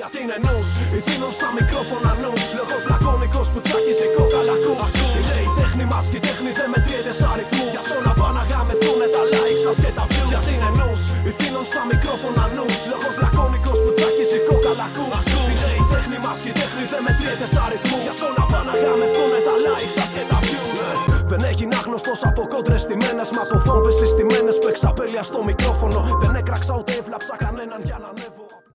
Γιατί είναι νους, ηθήνων στα μικρόφωνα νους. Λόγος λακωνικός που τσακίζει κόκαλα ακούς. Λέει η τέχνη μας και η τέχνη δεν μετριέται σ' αριθμούς. Γι' αυτό να πάνε να γαμεθούνε τα like σας και τα views. Γιατί είναι νους, ηθήνων στα μικρόφωνα νους. Λόγος λακωνικός που τσακίζει κόκαλα ακούς. Λέει η τέχνη μας και η τέχνη δεν μετριέται σ' αριθμούς. Γι' αυτό να πάνε να γαμεθούνε τα like σας και τα views. Δεν έγινε άγνωστος από κόντρες στημένες, μα από βόμβες συστημένες που εξαπέλεια στο μικρόφωνο. Δεν έκραξα ούτε έβλαψα κανέναν για να ανέβω.